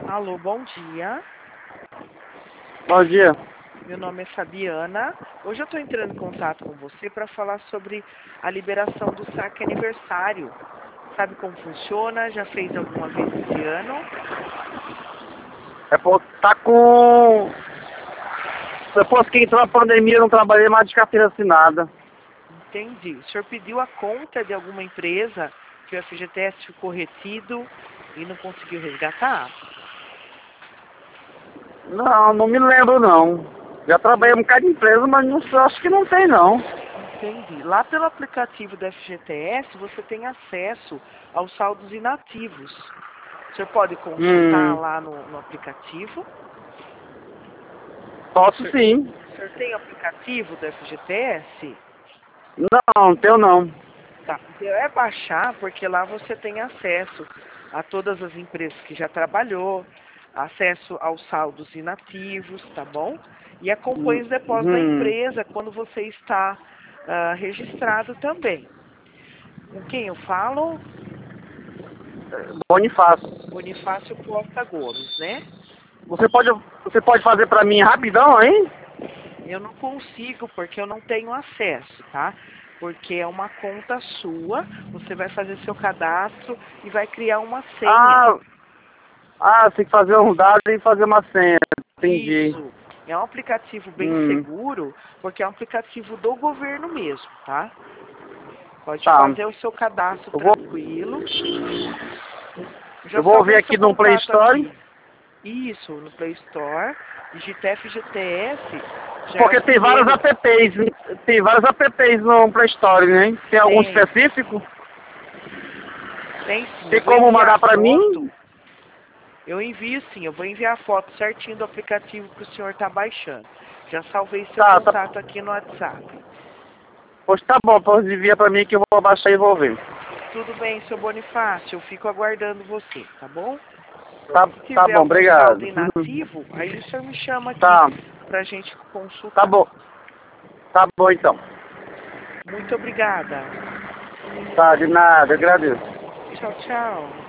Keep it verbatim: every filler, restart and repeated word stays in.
Alô, bom dia. Bom dia. Meu nome é Fabiana. Hoje eu estou entrando em contato com você para falar sobre a liberação do saque aniversário. Sabe como funciona? Já fez alguma vez esse ano? É por tá com. Depois que entrou a pandemia, eu não trabalhei mais de carteira assinada. Entendi. O senhor pediu a conta de alguma empresa que o F G T S ficou retido e não conseguiu resgatar? Não, não me lembro não. Já trabalhei um bocado de empresa, mas não, sei, acho que não tem não. Entendi. Lá pelo aplicativo do F G T S você tem acesso aos saldos inativos. O senhor pode consultar Hum, lá no, no aplicativo. O posso senhor, sim. o senhor tem aplicativo do F G T S? Não, não tenho não. Tá. Então é baixar, porque lá você tem acesso a todas as empresas que já trabalhou, acesso aos saldos inativos, tá bom? E acompanha Hum, os depósitos da hum. empresa quando você está ah, registrado também. Com quem eu falo? Bonifácio. Bonifácio Costa Gomes, né? Você pode, você pode fazer pra mim rapidão, hein? Eu não consigo porque eu não tenho acesso, tá? Porque é uma conta sua, você vai fazer seu cadastro e vai criar uma senha. Ah, ah, tem que fazer um dado e fazer uma senha. Entendi. Isso. É um aplicativo bem Hum, seguro, porque é um aplicativo do governo mesmo, tá? Pode tá. fazer o seu cadastro Eu vou, tranquilo. Eu já eu vou ver salvei seu aqui no Play contato Store. aqui. Isso, no Play Store. Digita F G T S, já é o Porque tem vários primeiro. apps, tem vários apps no Play Store, né? Tem algum Tem, específico? tem sim. Eu Tem vou como enviar mandar a pra foto. mim? Eu envio sim, eu vou enviar a foto certinho do aplicativo que o senhor está baixando. Já salvei seu Tá, tá. contato aqui no WhatsApp. Pois tá bom, pois envia pra mim que eu vou baixar e vou ver. Tudo bem, seu Bonifácio, eu fico aguardando você, tá bom? Tá, Se tá tiver bom, algum saldo obrigado. inativo, aí o senhor me chama aqui Tá, pra gente tá consultar. bom. Tá bom então. Muito obrigada. Tá, de nada, agradeço. Tchau, tchau.